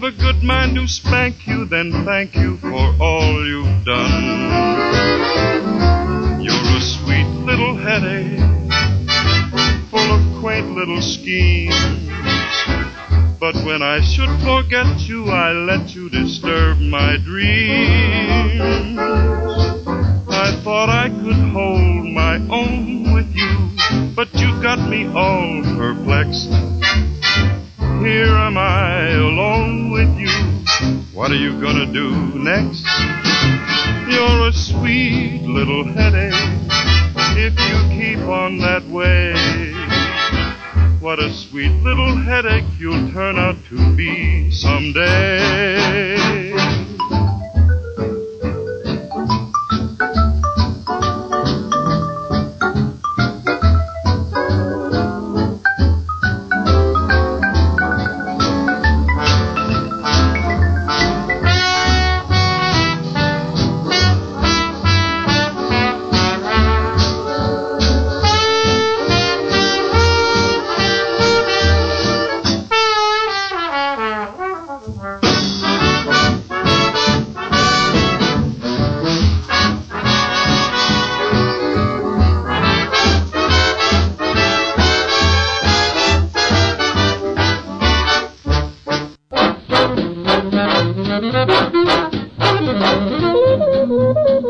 a good mind to spank you, then thank you for all you've done. You're a sweet little headache, full of quaint little schemes. But when I should forget you, I let you disturb my dreams. I thought I could hold my own with you, but you got me all perplexed. Here am I alone with you. What are you gonna do next? You're a sweet little headache if you keep on that way. What a sweet little headache you'll turn out to be someday.